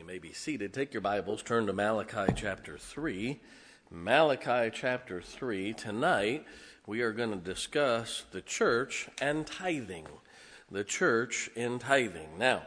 may be seated. Take your Bibles, turn to Malachi chapter 3. Malachi chapter 3. Tonight, we are going to discuss the church and tithing. The church and tithing. Now,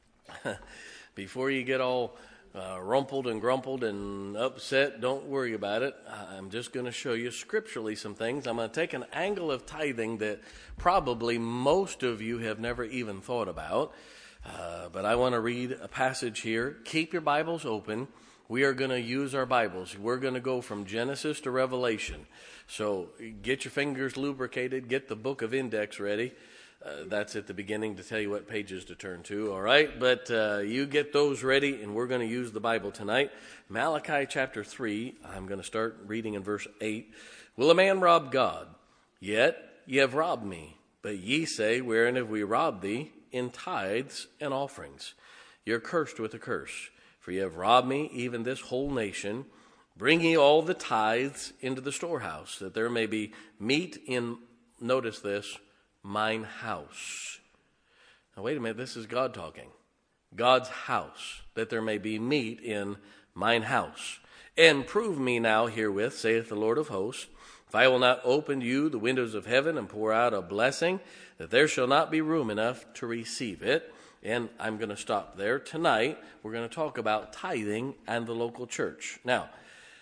before you get all rumpled and grumpled and upset, don't worry about it. I'm just going to show you scripturally some things. I'm going to take an angle of tithing that probably most of you have never even thought about. But I want to read a passage here. Keep your Bibles open. We are going to use our Bibles. We're going to go from Genesis to Revelation. So get your fingers lubricated. Get the book of index ready. That's at the beginning to tell you what pages to turn to, all right? But you get those ready, and we're going to use the Bible tonight. Malachi chapter 3, I'm going to start reading in verse 8. Will a man rob God? Yet ye have robbed me. But ye say, wherein have we robbed thee? In tithes and offerings. You're cursed with a curse, for ye have robbed me, even this whole nation. Bring ye all the tithes into the storehouse, that there may be meat in, notice this, mine house. Now wait a minute, this is God talking. God's house, that there may be meat in mine house. And prove me now herewith, saith the Lord of hosts, if I will not open to you the windows of heaven and pour out a blessing, that there shall not be room enough to receive it. And I'm going to stop there. Tonight, we're going to talk about tithing and the local church. Now,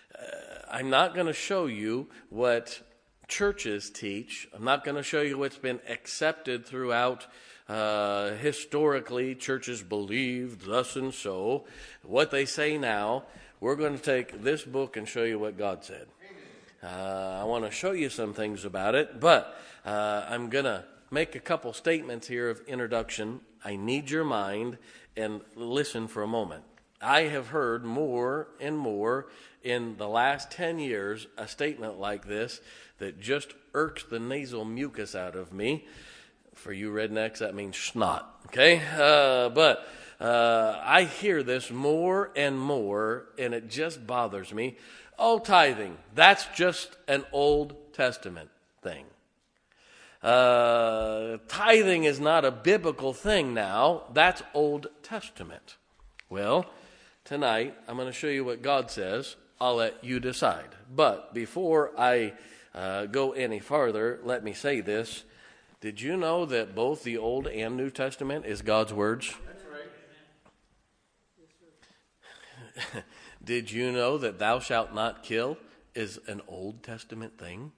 I'm not going to show you what churches teach. I'm not going to show you what's been accepted throughout historically. Churches believe thus and so. What they say now, we're going to take this book and show you what God said. I want to show you some things about it, but I'm going to make a couple statements here of introduction. I need your mind and listen for a moment. I have heard more and more in the last 10 years a statement like this that just irks the nasal mucus out of me. For you rednecks, that means snot, okay? But I hear this more and more, and it just bothers me. Oh, tithing, that's just an Old Testament thing. Tithing is not a biblical thing now. That's Old Testament. Well, tonight I'm going to show you what God says. I'll let you decide. But before I go any farther, let me say this. Did you know that both the Old and New Testament is God's words? That's right. Did you know that thou shalt not kill is an Old Testament thing?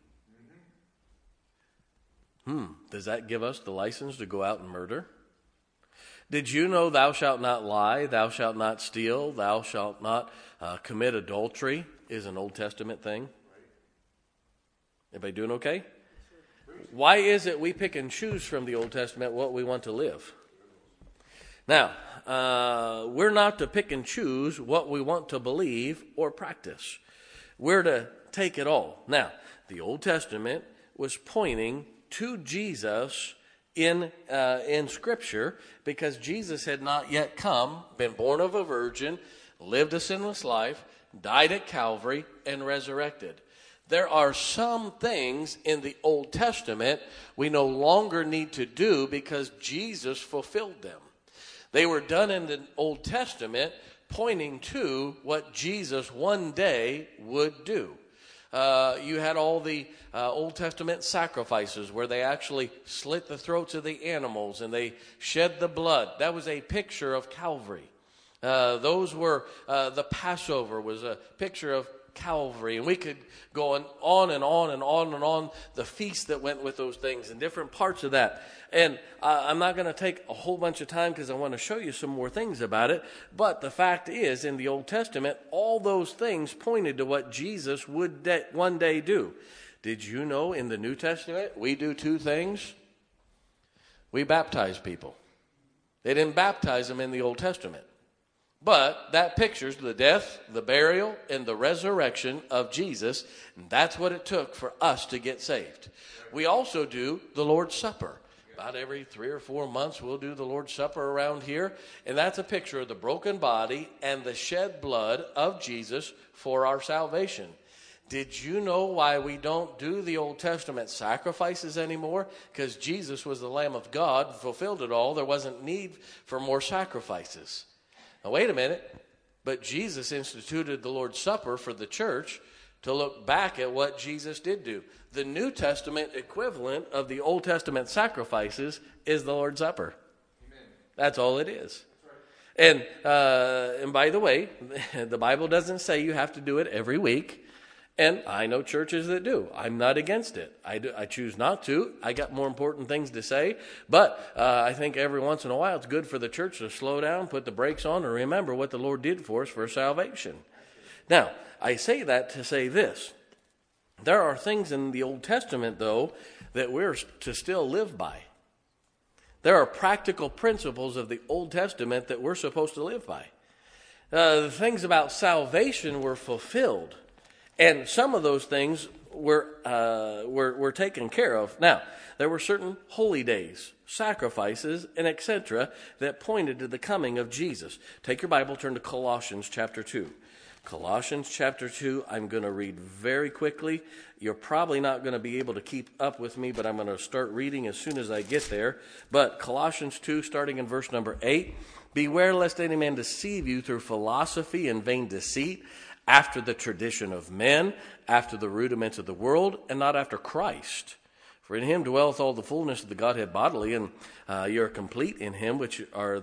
Does that give us the license to go out and murder? Did you know thou shalt not lie, thou shalt not steal, thou shalt not commit adultery is an Old Testament thing? Everybody doing okay? Why is it we pick and choose from the Old Testament what we want to live? Now, we're not to pick and choose what we want to believe or practice. We're to take it all. Now, the Old Testament was pointing to Jesus in Scripture because Jesus had not yet come, been born of a virgin, lived a sinless life, died at Calvary, and resurrected. There are some things in the Old Testament we no longer need to do because Jesus fulfilled them. They were done in the Old Testament, pointing to what Jesus one day would do. You had all the Old Testament sacrifices where they actually slit the throats of the animals and they shed the blood. That was a picture of Calvary. Those were, the Passover was a picture of Calvary. And we could go on and on and on and on, the feast that went with those things and different parts of that. And I'm not going to take a whole bunch of time because I want to show you some more things about it. But the fact is, in the Old Testament, all those things pointed to what Jesus would one day do. Did you know in the New Testament, we do two things? We baptize people. They didn't baptize them in the Old Testament. But that pictures the death, the burial, and the resurrection of Jesus. And that's what it took for us to get saved. We also do the Lord's Supper. About every 3 or 4 months, we'll do the Lord's Supper around here. And that's a picture of the broken body and the shed blood of Jesus for our salvation. Did you know why we don't do the Old Testament sacrifices anymore? Because Jesus was the Lamb of God, fulfilled it all. There wasn't need for more sacrifices. Now, wait a minute. But Jesus instituted the Lord's Supper for the church to look back at what Jesus did do. The New Testament equivalent of the Old Testament sacrifices is the Lord's Supper. Amen. That's all it is. Right. And by the way, the Bible doesn't say you have to do it every week. And I know churches that do. I'm not against it. I choose not to. I got more important things to say. But I think every once in a while it's good for the church to slow down, put the brakes on, and remember what the Lord did for us for salvation. Now, I say that to say this. There are things in the Old Testament, though, that we're to still live by. There are practical principles of the Old Testament that we're supposed to live by. The things about salvation were fulfilled. And some of those things were taken care of. Now, there were certain holy days, sacrifices, and etc. that pointed to the coming of Jesus. Take your Bible, turn to Colossians chapter 2. Colossians chapter 2, I'm going to read very quickly. You're probably not going to be able to keep up with me, but I'm going to start reading as soon as I get there. But Colossians 2, starting in verse number 8, "Beware lest any man deceive you through philosophy and vain deceit, after the tradition of men, after the rudiments of the world, and not after Christ. For in him dwelleth all the fullness of the Godhead bodily, and you are complete in him, which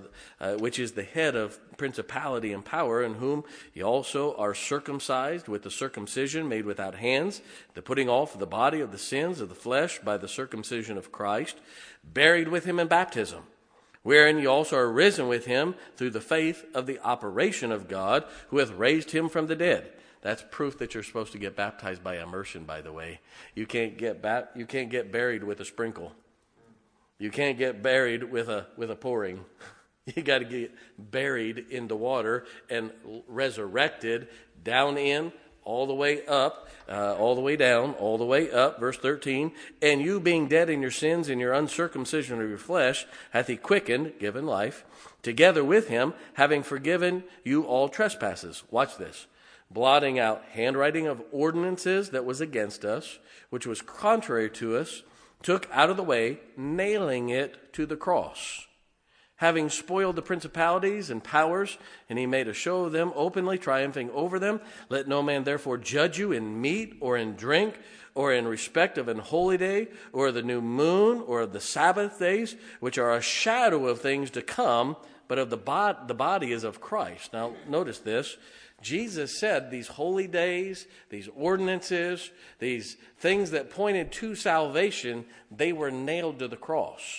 is the head of principality and power, in whom ye also are circumcised with the circumcision made without hands, the putting off of the body of the sins of the flesh by the circumcision of Christ, buried with him in baptism, wherein ye also are risen with him through the faith of the operation of God, who hath raised him from the dead." That's proof that you're supposed to get baptized by immersion, by the way. You can't get buried with a sprinkle. You can't get buried with a pouring. You got to get buried in the water and resurrected down in, all the way up, all the way down, all the way up. Verse 13, "And you being dead in your sins and your uncircumcision of your flesh, hath he quickened," given life, "together with him, having forgiven you all trespasses." Watch this. "Blotting out handwriting of ordinances that was against us, which was contrary to us, took out of the way, nailing it to the cross. Having spoiled the principalities and powers, and he made a show of them openly, triumphing over them. Let no man therefore judge you in meat or in drink, or in respect of an holy day, or the new moon, or of the Sabbath days, which are a shadow of things to come, but of the body is of Christ." Now, notice this. Jesus said these holy days, these ordinances, these things that pointed to salvation, they were nailed to the cross.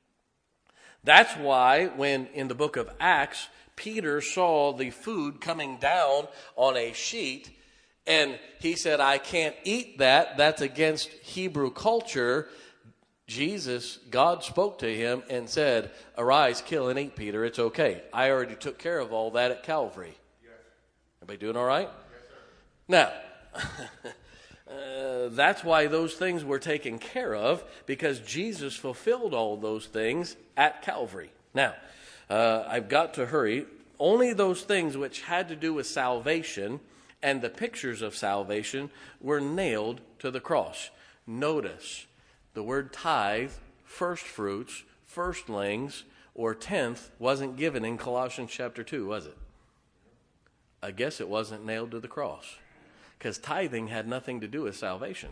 That's why when in the book of Acts, Peter saw the food coming down on a sheet, and he said, "I can't eat that. That's against Hebrew culture." God spoke to him and said, "Arise, kill, and eat, Peter. It's okay. I already took care of all that at Calvary." Yes. Everybody doing all right? Yes, sir. Now, that's why those things were taken care of, because Jesus fulfilled all those things at Calvary. Now, I've got to hurry. Only those things which had to do with salvation and the pictures of salvation were nailed to the cross. Notice, the word tithe, first fruits, firstlings, or tenth wasn't given in Colossians chapter 2, was it? I guess it wasn't nailed to the cross, because tithing had nothing to do with salvation.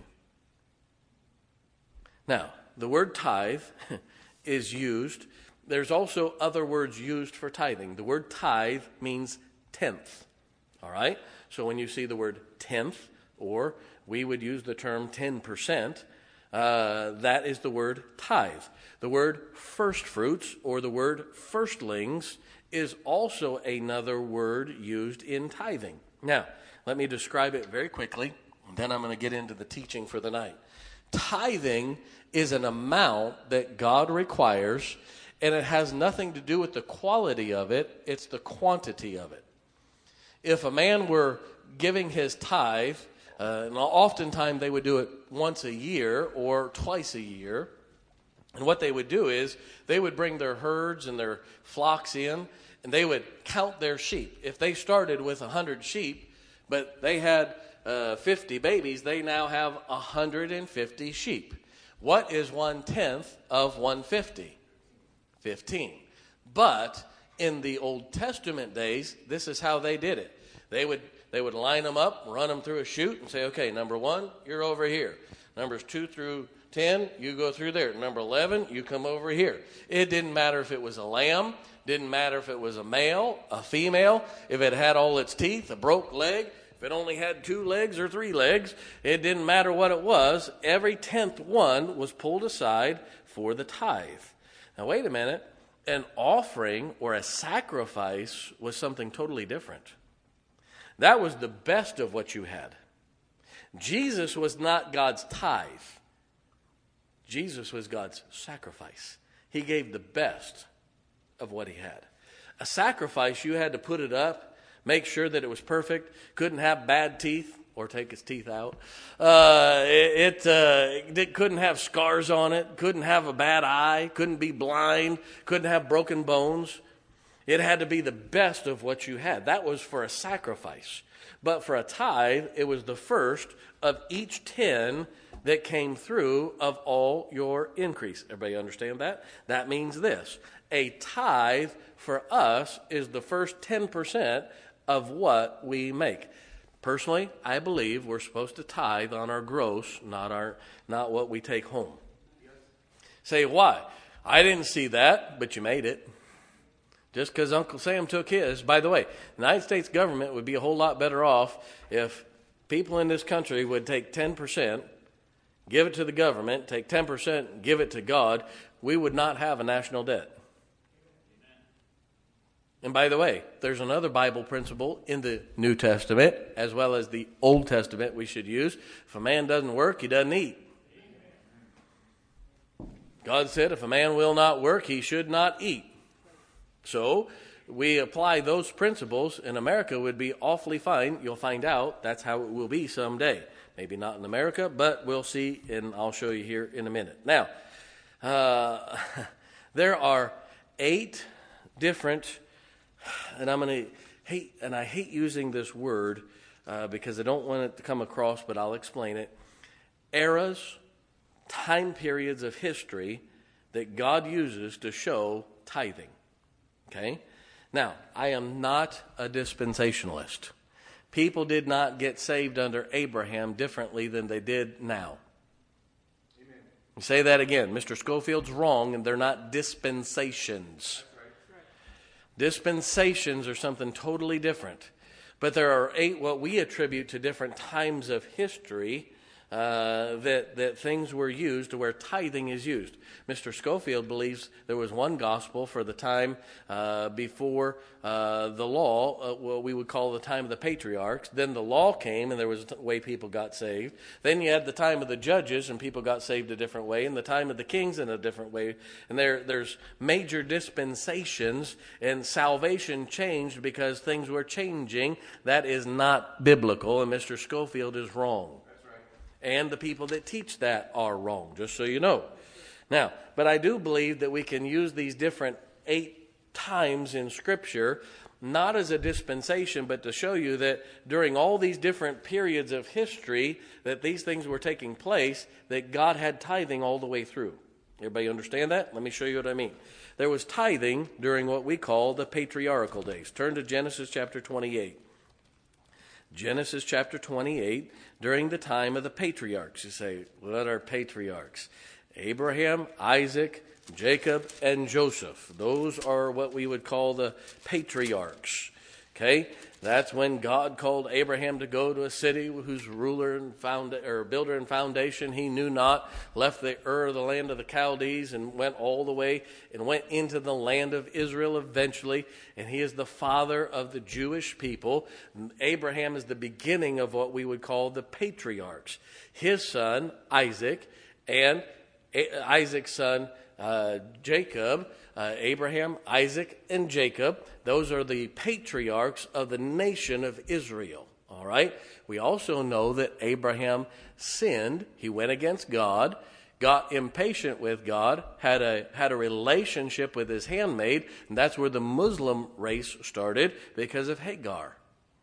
Now, the word tithe is used. There's also other words used for tithing. The word tithe means tenth. All right? So when you see the word tenth, or we would use the term 10%, that is the word tithe. The word first fruits, or the word firstlings, is also another word used in tithing. Now, let me describe it very quickly, and then I'm going to get into the teaching for the night. Tithing is an amount that God requires, and it has nothing to do with the quality of it, it's the quantity of it. If a man were giving his tithe, and oftentimes they would do it once a year or twice a year, and what they would do is they would bring their herds and their flocks in, and they would count their sheep. If they started with 100 sheep, but they had 50 babies, they now have 150 sheep. What is 1/10 of 150? 15. But in the Old Testament days, this is how they did it. They would line them up, run them through a chute, and say, okay, number 1, you're over here. Numbers 2 through 10, you go through there. Number 11, you come over here. It didn't matter if it was a lamb, didn't matter if it was a male, a female, if it had all its teeth, a broke leg, if it only had 2 legs or 3 legs, it didn't matter what it was. Every 10th one was pulled aside for the tithe. Now, wait a minute. An offering or a sacrifice was something totally different. That was the best of what you had. Jesus was not God's tithe. Jesus was God's sacrifice. He gave the best of what he had. A sacrifice, you had to put it up, make sure that it was perfect, couldn't have bad teeth or take its teeth out. It couldn't have scars on it, couldn't have a bad eye, couldn't be blind, couldn't have broken bones. It had to be the best of what you had. That was for a sacrifice. But for a tithe, it was the first of each 10 that came through of all your increase. Everybody understand that? That means this. A tithe for us is the first 10% of what we make. Personally, I believe we're supposed to tithe on our gross, not what we take home. Say, why? I didn't see that, but you made it. Just because Uncle Sam took his. By the way, the United States government would be a whole lot better off if people in this country would take 10%, give it to the government, take 10%, give it to God. We would not have a national debt. And by the way, there's another Bible principle in the New Testament as well as the Old Testament we should use. If a man doesn't work, he doesn't eat. God said if a man will not work, he should not eat. So we apply those principles, and America would be awfully fine. You'll find out that's how it will be someday. Maybe not in America, but we'll see, and I'll show you here in a minute. Now, there are 8 different, and I hate using this word because I don't want it to come across, but I'll explain it. Eras, time periods of history that God uses to show tithing. Okay? Now, I am not a dispensationalist. People did not get saved under Abraham differently than they did now. Amen. Say that again. Mr. Schofield's wrong, and they're not dispensations. Right. Dispensations are something totally different. But there are 8 what we attribute to different times of history that things were used to where tithing is used. Mr. Schofield believes there was one gospel for the time before the law, what we would call the time of the patriarchs. Then the law came, and there was a way people got saved. Then you had the time of the judges, and people got saved a different way. And the time of the kings in a different way. And there's major dispensations, and salvation changed because things were changing. That is not biblical, and Mr. Schofield is wrong. And the people that teach that are wrong, just so you know. Now, but I do believe that we can use these different 8 times in Scripture, not as a dispensation, but to show you that during all these different periods of history that these things were taking place, that God had tithing all the way through. Everybody understand that? Let me show you what I mean. There was tithing during what we call the patriarchal days. Turn to Genesis chapter 28. Genesis chapter 28, during the time of the patriarchs. You say, what are patriarchs? Abraham, Isaac, Jacob, and Joseph. Those are what we would call the patriarchs. Okay? That's when God called Abraham to go to a city whose ruler and builder and foundation he knew not, left the Ur, the land of the Chaldees, and went all the way and went into the land of Israel eventually. And he is the father of the Jewish people. Abraham is the beginning of what we would call the patriarchs. His son, Isaac, and Isaac's son, Jacob, Abraham, Isaac, and Jacob. Those are the patriarchs of the nation of Israel. All right. We also know that Abraham sinned. He went against God, got impatient with God, had a relationship with his handmaid, and that's where the Muslim race started because of Hagar.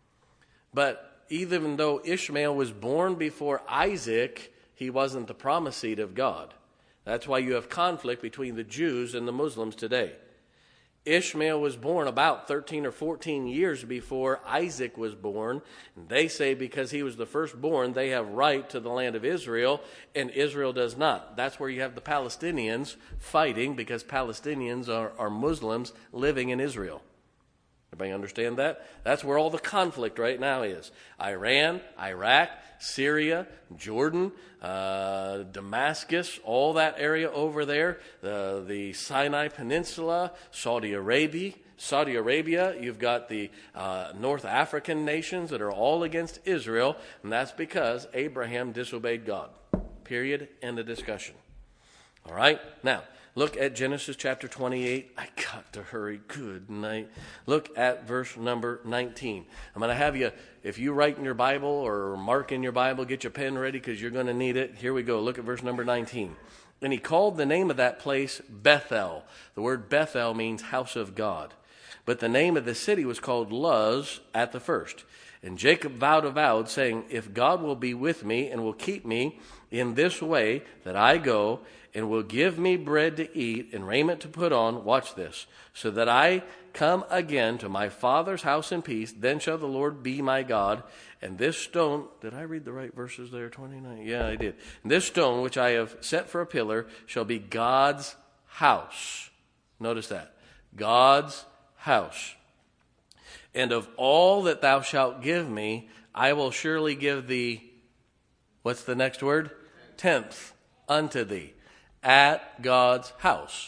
But even though Ishmael was born before Isaac, he wasn't the promised seed of God. That's why you have conflict between the Jews and the Muslims today. Ishmael was born about 13 or 14 years before Isaac was born. And they say because he was the firstborn, they have right to the land of Israel, and Israel does not. That's where you have the Palestinians fighting, because Palestinians are Muslims living in Israel. Everybody understand that? That's where all the conflict right now is. Iran, Iraq, Syria, Jordan, Damascus, all that area over there, the Sinai Peninsula, Saudi Arabia, you've got the North African nations that are all against Israel, and that's because Abraham disobeyed God. Period. End of discussion. All right? Now, look at Genesis chapter 28. I got to hurry. Good night. Look at verse number 19. I'm going to have you, if you write in your Bible or mark in your Bible, get your pen ready because you're going to need it. Here we go. Look at verse number 19. And he called the name of that place Bethel. The word Bethel means house of God. But the name of the city was called Luz at the first. And Jacob vowed a vow, saying, if God will be with me and will keep me in this way that I go, and will give me bread to eat and raiment to put on, watch this, so that I come again to my father's house in peace, then shall the Lord be my God. And this stone, did I read the right verses there, 29? Yeah, I did. And this stone, which I have set for a pillar, shall be God's house. Notice that. God's house. And of all that thou shalt give me, I will surely give thee, what's the next word? Tenth unto thee. At God's house.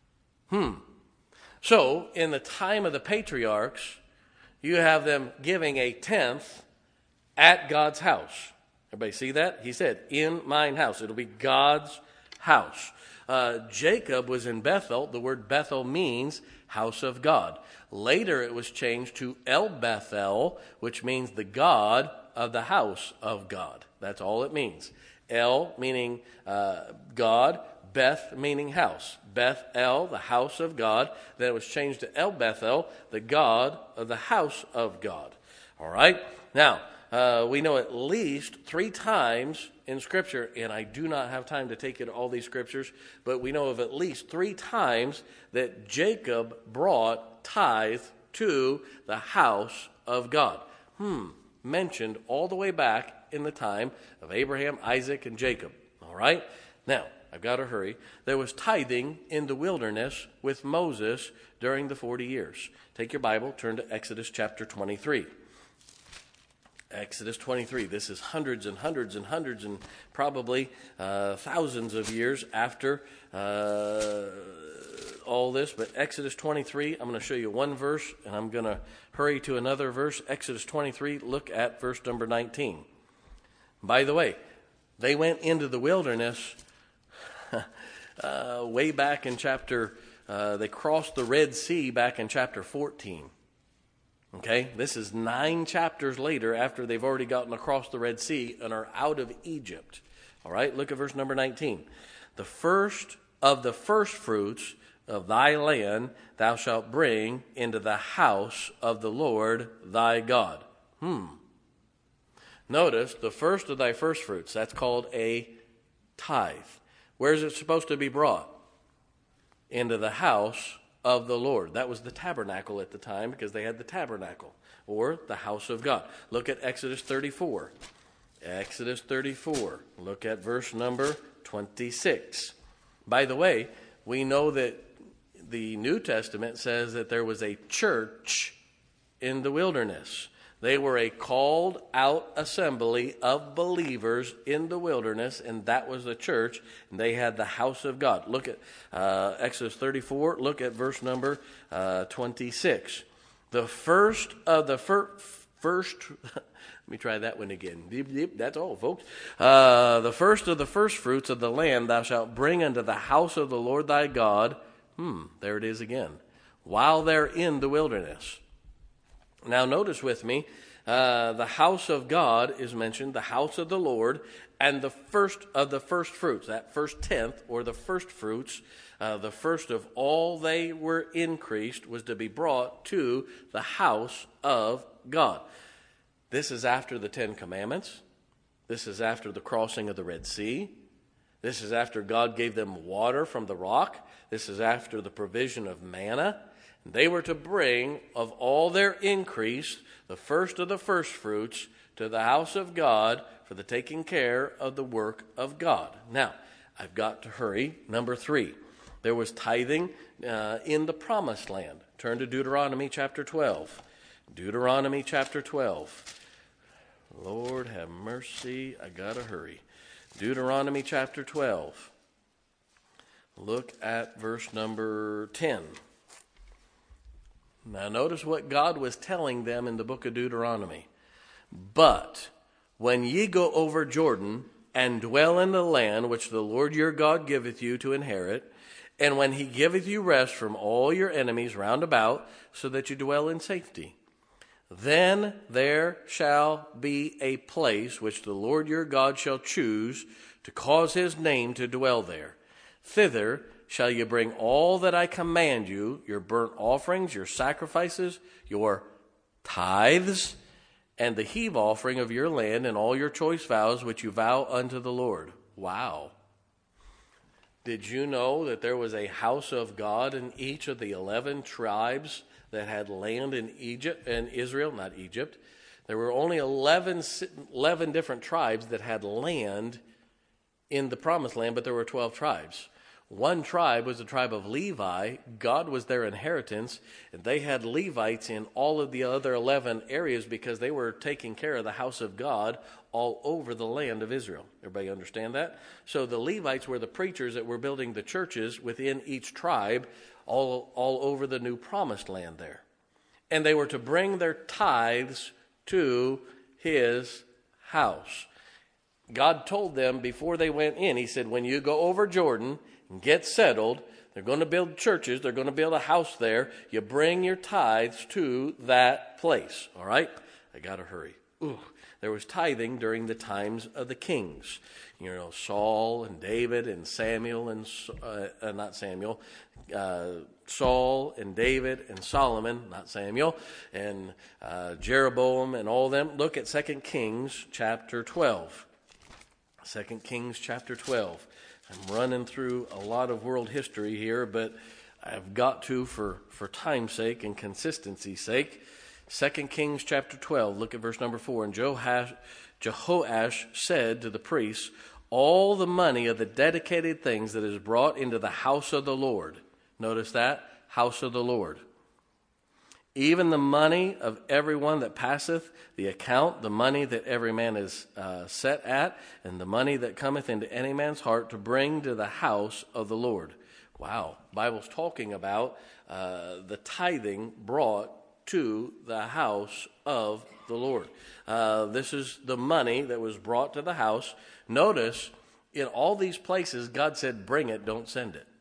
So, in the time of the patriarchs, you have them giving a tenth at God's house. Everybody see that? He said, in mine house. It'll be God's house. Jacob was in Bethel. The word Bethel means house of God. Later it was changed to El Bethel, which means the God of the house of God. That's all it means. El meaning God. Beth meaning house. Bethel, the house of God. Then it was changed to El Bethel, the God of the house of God. All right? Now, we know at least 3 times in Scripture, and I do not have time to take you to all these Scriptures, but we know of at least 3 times that Jacob brought tithe to the house of God. Mentioned all the way back in the time of Abraham, Isaac, and Jacob. All right? Now, I've got to hurry. There was tithing in the wilderness with Moses during the 40 years. Take your Bible, turn to Exodus chapter 23. Exodus 23. This is hundreds and hundreds and hundreds and probably thousands of years after all this. But Exodus 23, I'm going to show you one verse, and I'm going to hurry to another verse. Exodus 23, look at verse number 19. By the way, they went into the wilderness way back in they crossed the Red Sea back in chapter 14. Okay, this is 9 chapters later after they've already gotten across the Red Sea and are out of Egypt. All right, look at verse number 19. The first of the first fruits of thy land thou shalt bring into the house of the Lord thy God. Notice, the first of thy first fruits, that's called a tithe. Where is it supposed to be brought? Into the house of the Lord. That was the tabernacle at the time, because they had the tabernacle, or the house of God. Look at Exodus 34. Exodus 34. Look at verse number 26. By the way, we know that the New Testament says that there was a church in the wilderness. They were a called out assembly of believers in the wilderness, and that was the church, and they had the house of God. Look at Exodus 34, look at verse number 26. The first of the first, let me try that one again. That's all, folks. The first of the first fruits of the land thou shalt bring unto the house of the Lord thy God. There it is again. While they're in the wilderness. Now notice with me, the house of God is mentioned, the house of the Lord, and the first of the first fruits, that first tenth, or the first fruits, the first of all they were increased, was to be brought to the house of God. This is after the 10 Commandments. This is after the crossing of the Red Sea. This is after God gave them water from the rock. This is after the provision of manna. They were to bring of all their increase, the first of the firstfruits, to the house of God for the taking care of the work of God. Now, I've got to hurry. Number 3, there was tithing in the promised land. Turn to Deuteronomy chapter 12. Deuteronomy chapter 12. Lord have mercy, I got to hurry. Deuteronomy chapter 12. Look at verse number 10. Now notice what God was telling them in the book of Deuteronomy. But when ye go over Jordan and dwell in the land which the Lord your God giveth you to inherit, and when he giveth you rest from all your enemies round about, so that you dwell in safety, then there shall be a place which the Lord your God shall choose to cause his name to dwell there. Thither shall you bring all that I command you, your burnt offerings, your sacrifices, your tithes, and the heave offering of your land, and all your choice vows which you vow unto the Lord. Wow. Did you know that there was a house of God in each of the 11 tribes that had land in Egypt and Israel? Not Egypt. There were only 11 different tribes that had land in the promised land, but there were 12 tribes. One tribe was the tribe of Levi. God was their inheritance, and they had Levites in all of the other 11 areas because they were taking care of the house of God all over the land of Israel. Everybody understand that? So the Levites were the preachers that were building the churches within each tribe all over the new promised land there. And they were to bring their tithes to his house. God told them before they went in, he said, when you go over Jordan and get settled, they're going to build churches, they're going to build a house there, you bring your tithes to that place. All right? I got to hurry. There was tithing during the times of the kings. You know, Saul and David and Samuel and, Saul and David and Solomon, not Samuel, and Jeroboam and all them. Look at 2 Kings chapter 12. 2 Kings chapter 12. I'm running through a lot of world history here, but I've got to for time's sake and consistency's sake. 2 Kings chapter 12, look at verse number 4. And Jehoash said to the priests, all the money of the dedicated things that is brought into the house of the Lord. Notice that, house of the Lord. Even the money of everyone that passeth the account, the money that every man is set at, and the money that cometh into any man's heart to bring to the house of the Lord. Wow, Bible's talking about the tithing brought to the house of the Lord. This is the money that was brought to the house. Notice, in all these places, God said, bring it, don't send it.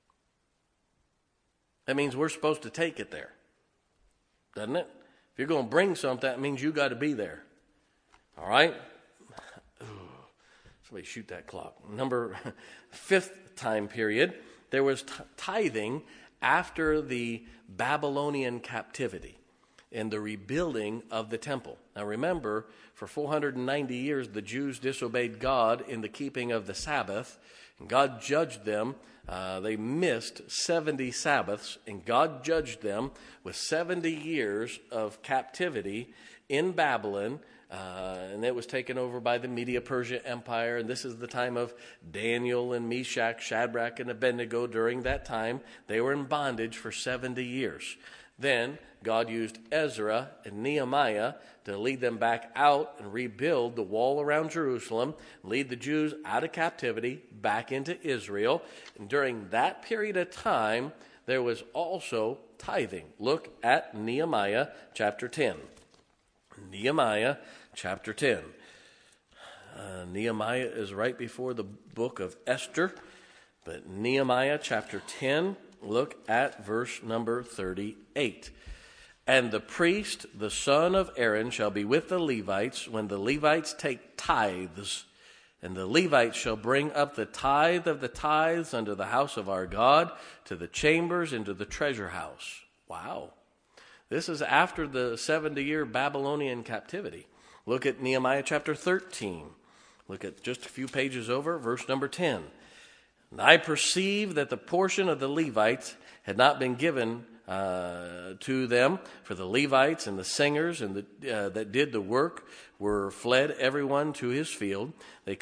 That means we're supposed to take it there. Doesn't it? If you're going to bring something, that means you got to be there. All right? Somebody shoot that clock. Number 5th time period, there was tithing after the Babylonian captivity and the rebuilding of the temple. Now remember, for 490 years, the Jews disobeyed God in the keeping of the Sabbath, and God judged them. They missed 70 Sabbaths, and God judged them with 70 years of captivity in Babylon, and it was taken over by the Media-Persia Empire, and this is the time of Daniel and Meshach, Shadrach, and Abednego. During that time, they were in bondage for 70 years. Then God used Ezra and Nehemiah to lead them back out and rebuild the wall around Jerusalem, lead the Jews out of captivity back into Israel. And during that period of time, there was also tithing. Look at Nehemiah chapter 10. Nehemiah chapter 10. Nehemiah is right before the book of Esther, but Nehemiah chapter 10, look at verse number 38. And the priest, the son of Aaron, shall be with the Levites when the Levites take tithes. And the Levites shall bring up the tithe of the tithes unto the house of our God, to the chambers, into the treasure house. Wow. This is after the 70-year Babylonian captivity. Look at Nehemiah chapter 13. Look at just a few pages over, verse number 10. And I perceive that the portion of the Levites had not been given to them. For the Levites and the singers and that did the work were fled everyone to his field. They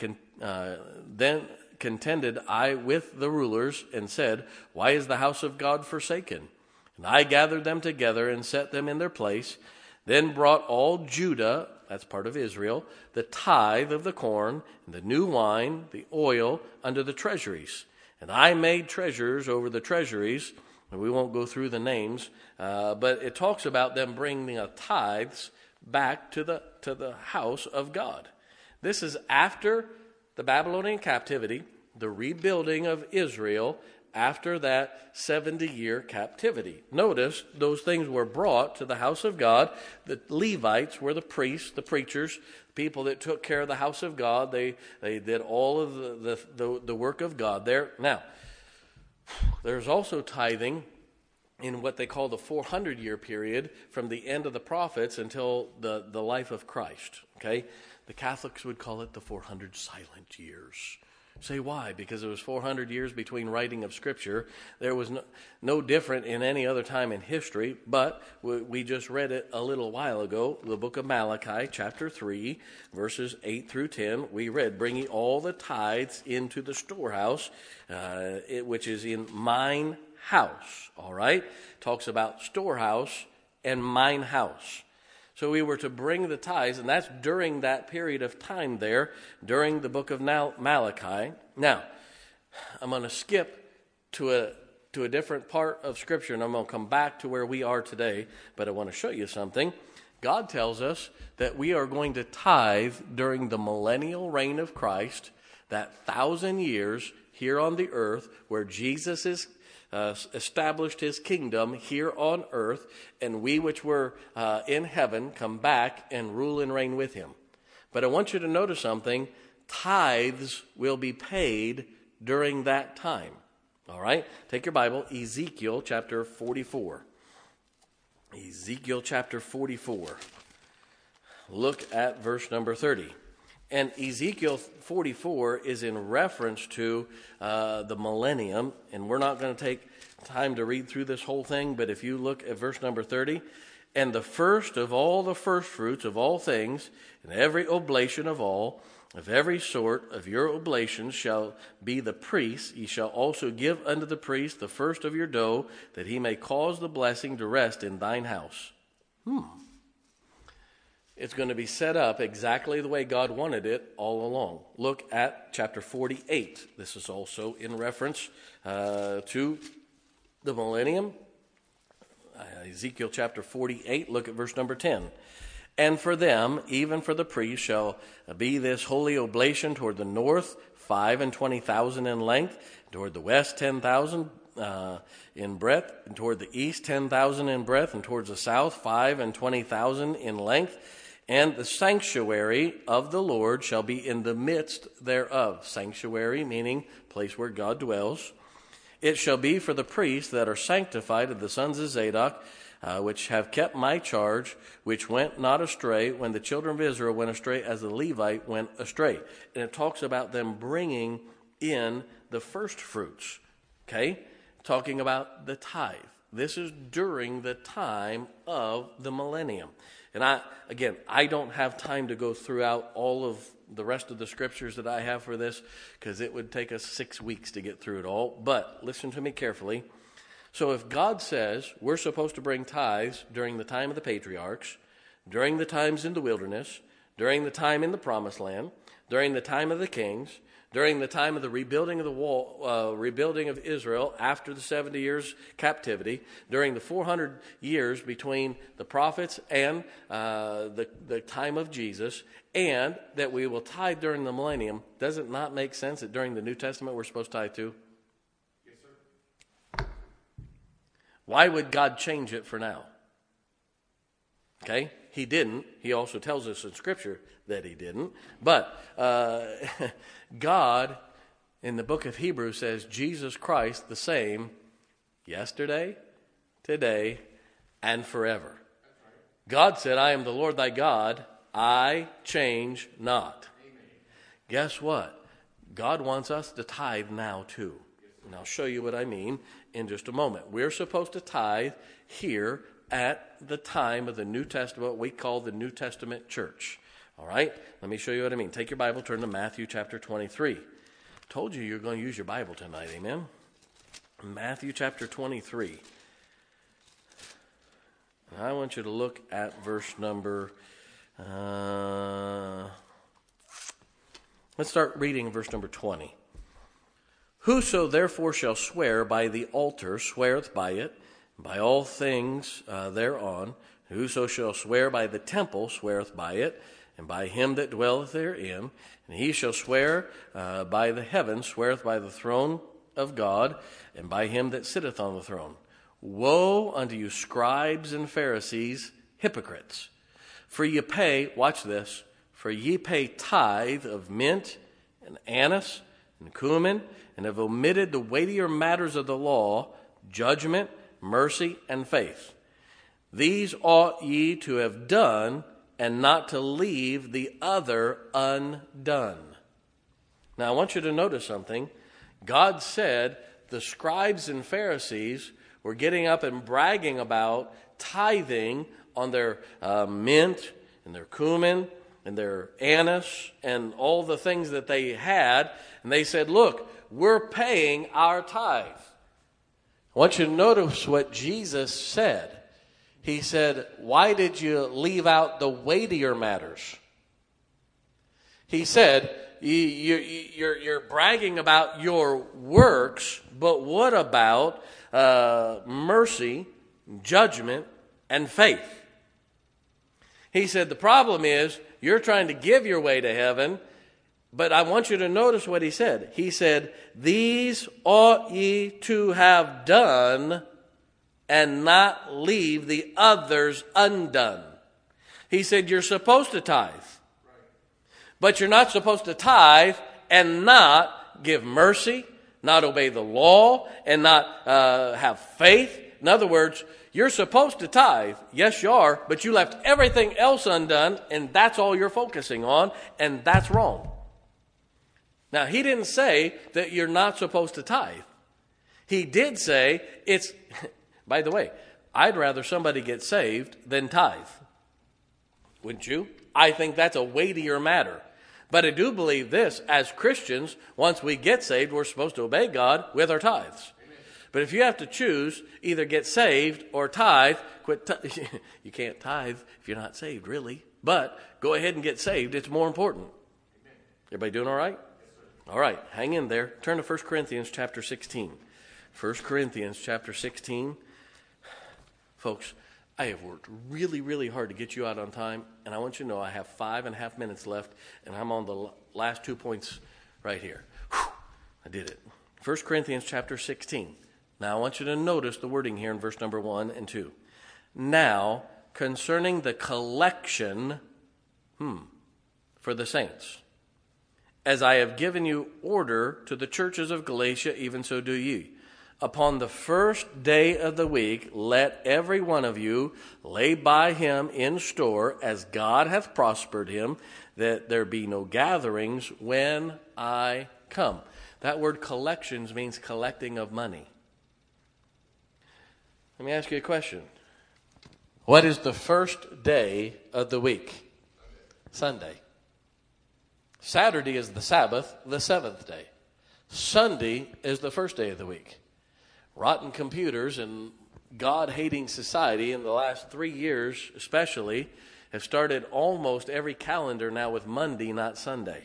then contended I with the rulers and said, why is the house of God forsaken? And I gathered them together and set them in their place. Then brought all Judah, that's part of Israel, the tithe of the corn, and the new wine, the oil, under the treasuries. And I made treasures over the treasuries, and we won't go through the names, but it talks about them bringing the tithes back to the house of God. This is after the Babylonian captivity, the rebuilding of Israel after that 70-year captivity. Notice those things were brought to the house of God. The Levites were the priests, the preachers, people that took care of the house of God. They did all of the work of God there. Now, there's also tithing in what they call the 400-year period from the end of the prophets until the life of Christ. Okay? The Catholics would call it the 400 silent years. Say why? Because it was 400 years between writing of Scripture. There was no different in any other time in history, but we just read it a little while ago, the book of Malachi, chapter 3, verses 8 through 10. We read, bringing all the tithes into the storehouse, which is in mine house. All right? Talks about storehouse and mine house. So we were to bring the tithes, and that's during that period of time there, during the book of Malachi. Now, I'm going to skip to a different part of Scripture, and I'm going to come back to where we are today, but I want to show you something. God tells us that we are going to tithe during the millennial reign of Christ, that 1,000 years here on the earth where Jesus is established his kingdom here on earth, and we which were in heaven come back and rule and reign with him. But I want you to notice something. Tithes will be paid during that time. All right? Take your Bible, Ezekiel chapter 44. Ezekiel chapter 44. Look at verse number 30. And Ezekiel 44 is in reference to the millennium, and we're not going to take time to read through this whole thing, but if you look at verse number 30, and the first of all the firstfruits of all things, and every oblation of every sort of your oblations shall be the priest. Ye shall also give unto the priest the first of your dough, that he may cause the blessing to rest in thine house. It's going to be set up exactly the way God wanted it all along. Look at chapter 48. This is also in reference to the millennium. Ezekiel chapter 48, look at verse number 10. And for them, even for the priests, shall be this holy oblation toward the north, 25,000 in length, toward the west 10,000 in breadth, and toward the east 10,000 in breadth, and towards the south 25,000 in length. And the sanctuary of the Lord shall be in the midst thereof. Sanctuary meaning place where God dwells. It shall be for the priests that are sanctified of the sons of Zadok, which have kept my charge, which went not astray when the children of Israel went astray as the Levite went astray. And it talks about them bringing in the first fruits. Okay? Talking about the tithe. This is during the time of the millennium. And I don't have time to go throughout all of the rest of the scriptures that I have for this, because it would take us 6 weeks to get through it all. But listen to me carefully. So if God says we're supposed to bring tithes during the time of the patriarchs, during the times in the wilderness, during the time in the promised land, during the time of the kings, during the time of the rebuilding of the wall, rebuilding of Israel after the 70 years captivity, during the 400 years between the prophets and the time of Jesus, and that we will tithe during the millennium, does it not make sense that during the New Testament we're supposed to tithe too? Yes, sir. Why would God change it for now? Okay? He didn't. He also tells us in Scripture that he didn't. But God, in the book of Hebrews, says Jesus Christ the same yesterday, today, and forever. God said, I am the Lord thy God. I change not. Amen. Guess what? God wants us to tithe now too. Yes, And I'll show you what I mean in just a moment. We're supposed to tithe here at the time of the New Testament, what we call the New Testament church. All right? Let me show you what I mean. Take your Bible, turn to Matthew chapter 23. Told you you're going to use your Bible tonight, amen? Matthew chapter 23. And I want you to look at verse number... let's start reading verse number 20. Whoso therefore shall swear by the altar sweareth by it, by all things thereon. Whoso shall swear by the temple sweareth by it, and by him that dwelleth therein. And he shall swear by the heavens, sweareth by the throne of God, and by him that sitteth on the throne. Woe unto you, scribes and Pharisees, hypocrites! For ye pay, watch this, for ye pay tithe of mint and anise and cumin, and have omitted the weightier matters of the law, judgment, mercy, and faith. These ought ye to have done, and not to leave the other undone. Now, I want you to notice something. God said the scribes and Pharisees were getting up and bragging about tithing on their mint and their cumin and their anise and all the things that they had. And they said, look, we're paying our tithe. I want you to notice what Jesus said. He said, why did you leave out the weightier matters? He said, you're bragging about your works, but what about mercy, judgment, and faith? He said, the problem is you're trying to give your way to heaven, but I want you to notice what he said. He said, these ought ye to have done, and not leave the others undone. He said, you're supposed to tithe. But you're not supposed to tithe and not give mercy, not obey the law, and not have faith. In other words, you're supposed to tithe. Yes, you are, but you left everything else undone, and that's all you're focusing on, and that's wrong. Now, he didn't say that you're not supposed to tithe. He did say it's... By the way, I'd rather somebody get saved than tithe. Wouldn't you? I think that's a weightier matter. But I do believe this, as Christians, once we get saved, we're supposed to obey God with our tithes. Amen. But if you have to choose, either get saved or tithe, you can't tithe if you're not saved, really. But go ahead and get saved. It's more important. Amen. Everybody doing all right? Yes, all right, hang in there. Turn to 1 Corinthians chapter 16. 1 Corinthians chapter 16. Folks, I have worked really, really hard to get you out on time, and I want you to know I have 5.5 minutes left, and I'm on the last 2 points right here. Whew, I did it. 1 Corinthians chapter 16. Now I want you to notice the wording here in verse number 1 and 2. Now, concerning the collection for the saints, as I have given you order to the churches of Galatia, even so do ye. Upon the first day of the week, let every one of you lay by him in store, as God hath prospered him, that there be no gatherings when I come. That word collections means collecting of money. Let me ask you a question. What is the first day of the week? Sunday. Saturday is the Sabbath, the seventh day. Sunday is the first day of the week. Rotten computers and God-hating society in the last 3 years especially have started almost every calendar now with Monday, not Sunday.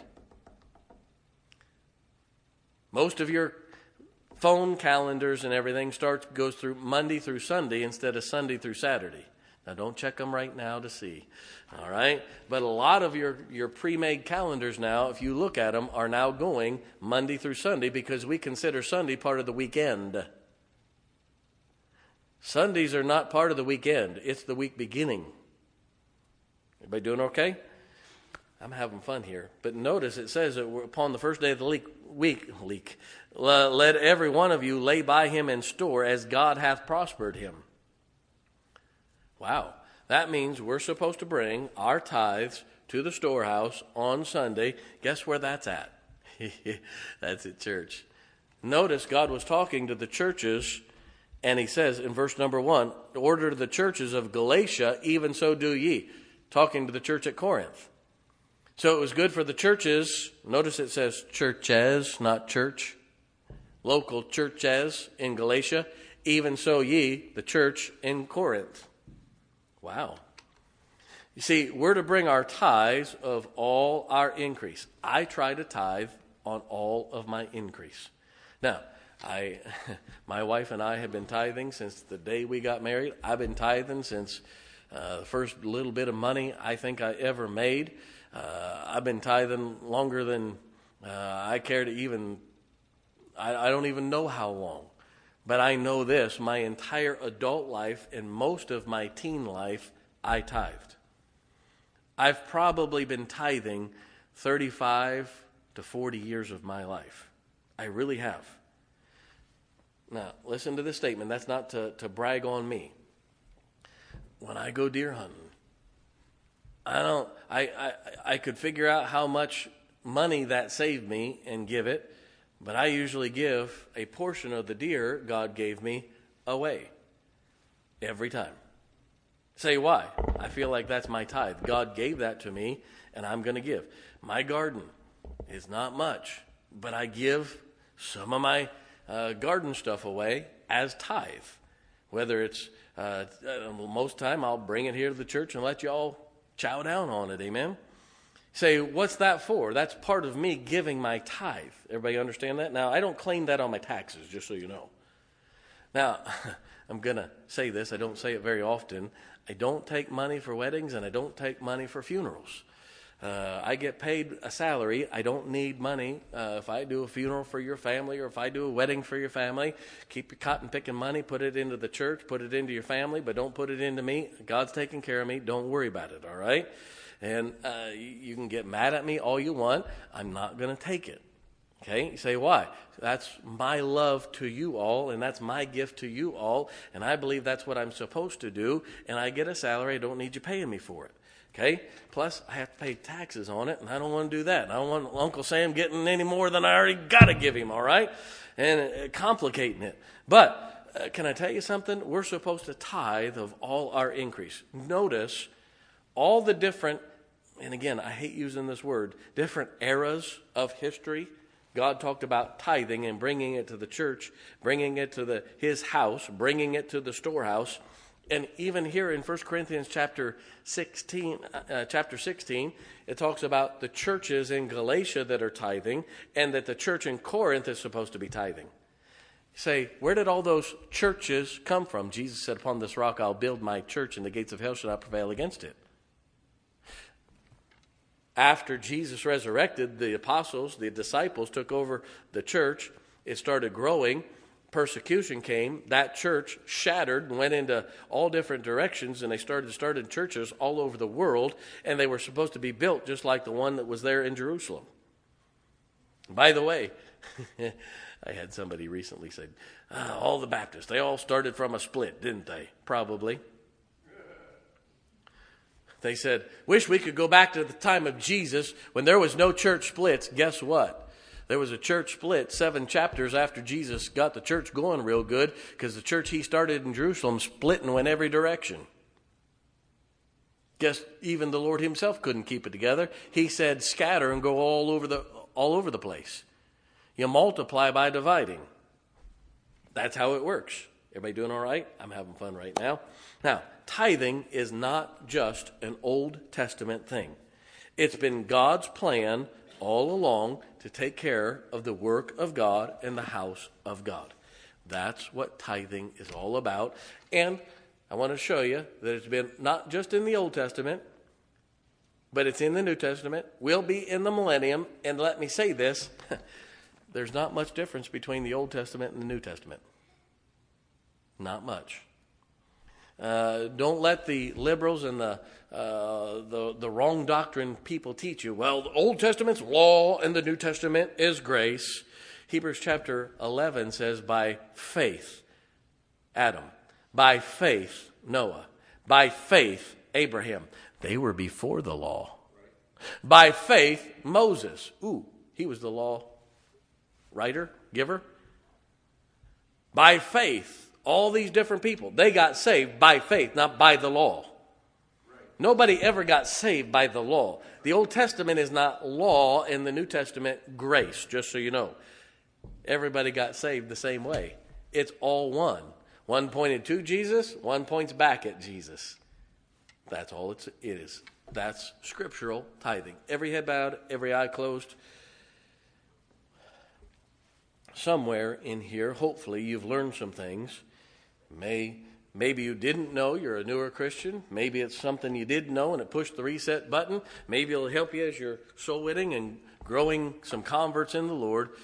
Most of your phone calendars and everything goes through Monday through Sunday instead of Sunday through Saturday. Now, don't check them right now to see, all right? But a lot of your pre-made calendars now, if you look at them, are now going Monday through Sunday because we consider Sunday part of the weekend. Sundays are not part of the weekend. It's the week beginning. Everybody doing okay? I'm having fun here. But notice it says that upon the first day of the week, let every one of you lay by him in store as God hath prospered him. Wow. That means we're supposed to bring our tithes to the storehouse on Sunday. Guess where that's at? That's at church. Notice God was talking to the churches, and he says in verse number 1, order to the churches of Galatia, even so do ye. Talking to the church at Corinth. So it was good for the churches. Notice it says churches, not church. Local churches in Galatia. Even so ye, the church in Corinth. Wow. You see, we're to bring our tithes of all our increase. I try to tithe on all of my increase. Now, my wife and I have been tithing since the day we got married. I've been tithing since the first little bit of money I think I ever made. I've been tithing longer than I care to even, I don't even know how long. But I know this, my entire adult life and most of my teen life, I tithed. I've probably been tithing 35 to 40 years of my life. I really have. Now, listen to this statement. That's not to brag on me. When I go deer hunting, I could figure out how much money that saved me and give it, but I usually give a portion of the deer God gave me away every time. Say why? I feel like that's my tithe. God gave that to me, and I'm going to give. My garden is not much, but I give some of my garden stuff away as tithe. Whether it's, most time I'll bring it here to the church and let you all chow down on it, amen? Say, what's that for? That's part of me giving my tithe. Everybody understand that? Now, I don't claim that on my taxes, just so you know. Now, I'm going to say this. I don't say it very often. I don't take money for weddings, and I don't take money for funerals. I get paid a salary. I don't need money. If I do a funeral for your family or if I do a wedding for your family, keep your cotton picking money, put it into the church, put it into your family, but don't put it into me. God's taking care of me. Don't worry about it, all right? And you can get mad at me all you want. I'm not going to take it. Okay? You say, why? That's my love to you all, and that's my gift to you all, and I believe that's what I'm supposed to do, and I get a salary. I don't need you paying me for it. Okay? Plus, I have to pay taxes on it, and I don't want to do that. I don't want Uncle Sam getting any more than I already got to give him, all right? And complicating it. But can I tell you something? We're supposed to tithe of all our increase. Notice all the different, and again, I hate using this word, different eras of history. God talked about tithing and bringing it to the church, bringing it to his house, bringing it to the storehouse. And even here in 1 Corinthians chapter 16, it talks about the churches in Galatia that are tithing and that the church in Corinth is supposed to be tithing. You say, where did all those churches come from? Jesus said, upon this rock I'll build my church, and the gates of hell shall not prevail against it. After Jesus resurrected, the apostles, the disciples took over the church. It started growing. Persecution came. That church shattered and went into all different directions, and they started churches all over the world, and they were supposed to be built just like the one that was there in Jerusalem. By the way, I had somebody recently say, all the Baptists, they all started from a split, didn't they? Probably. They said, wish we could go back to the time of Jesus when there was no church splits. Guess what? There was a church split 7 chapters after Jesus got the church going real good, because the church he started in Jerusalem split and went every direction. Guess even the Lord himself couldn't keep it together. He said scatter and go all over the place. You multiply by dividing. That's how it works. Everybody doing all right? I'm having fun right now. Now, tithing is not just an Old Testament thing. It's been God's plan all along to take care of the work of God in the house of God. That's what tithing is all about. And I want to show you that it's been not just in the Old Testament, but it's in the New Testament, will be in the millennium. And let me say this, there's not much difference between the Old Testament and the New Testament. Not much. Don't let the liberals and the wrong doctrine people teach you. Well, the Old Testament's law and the New Testament is grace. Hebrews chapter 11 says, by faith, Adam. By faith, Noah. By faith, Abraham. They were before the law. By faith, Moses. He was the law writer, giver. By faith, all these different people, they got saved by faith, not by the law. Nobody ever got saved by the law. The Old Testament is not law, and the New Testament grace, just so you know. Everybody got saved the same way. It's all one. One pointed to Jesus, one points back at Jesus. That's all it is. That's scriptural tithing. Every head bowed, every eye closed. Somewhere in here, hopefully, you've learned some things. Maybe you didn't know, you're a newer Christian. Maybe it's something you did know and it pushed the reset button. Maybe it'll help you as you're soul winning and growing some converts in the Lord.